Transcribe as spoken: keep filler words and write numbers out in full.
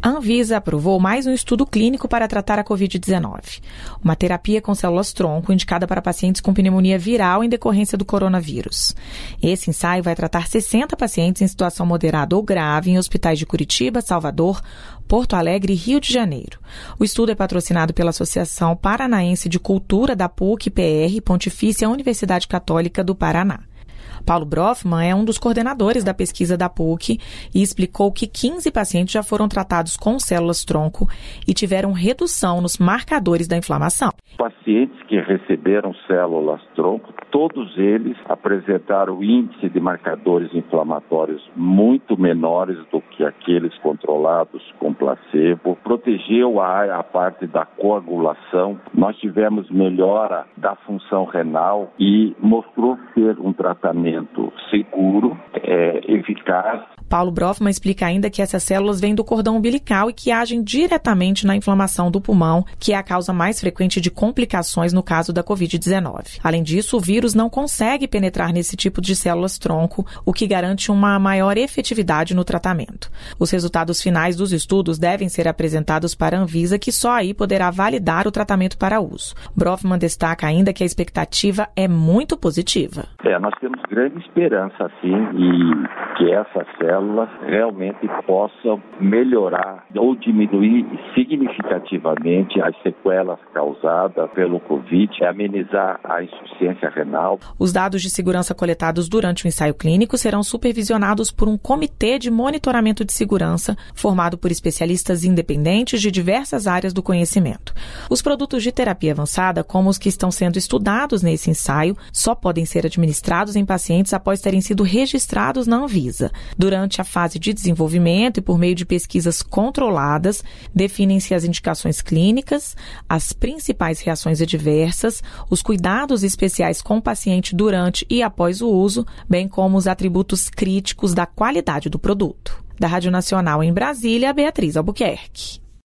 A Anvisa aprovou mais um estudo clínico para tratar a covid dezenove. Uma terapia com células-tronco indicada para pacientes com pneumonia viral em decorrência do coronavírus. Esse ensaio vai tratar sessenta pacientes em situação moderada ou grave em hospitais de Curitiba, Salvador, Porto Alegre e Rio de Janeiro. O estudo é patrocinado pela Associação Paranaense de Cultura da P U C-P R, Pontifícia Universidade Católica do Paraná. Paulo Brofman é um dos coordenadores da pesquisa da P U C e explicou que quinze pacientes já foram tratados com células-tronco e tiveram redução nos marcadores da inflamação. Pacientes que receberam células-tronco, todos eles apresentaram índice de marcadores inflamatórios muito menores do que aqueles controlados com placebo. Protegeu a, a parte da coagulação. Nós tivemos melhora da função renal e mostrou ser um tratamento seguro, é, eficaz. Paulo Brofman explica ainda que essas células vêm do cordão umbilical e que agem diretamente na inflamação do pulmão, que é a causa mais frequente de complicações no caso da covid dezenove. Além disso, o vírus não consegue penetrar nesse tipo de células-tronco, o que garante uma maior efetividade no tratamento. Os resultados finais dos estudos devem ser apresentados para a Anvisa, que só aí poderá validar o tratamento para uso. Brofman destaca ainda que a expectativa é muito positiva. É, nós temos grande esperança, sim, e que essas células realmente possam melhorar ou diminuir significativamente as sequelas causadas pelo Covid, amenizar a insuficiência renal. Os dados de segurança coletados durante o ensaio clínico serão supervisionados por um comitê de monitoramento de segurança formado por especialistas independentes de diversas áreas do conhecimento. Os produtos de terapia avançada, como os que estão sendo estudados nesse ensaio, só podem ser administrados em pacientes após terem sido registrados na Anvisa. Durante a fase de desenvolvimento e por meio de pesquisas controladas, definem-se as indicações clínicas, as principais reações adversas, os cuidados especiais com o paciente durante e após o uso, bem como os atributos críticos da qualidade do produto. Da Rádio Nacional em Brasília, Beatriz Albuquerque.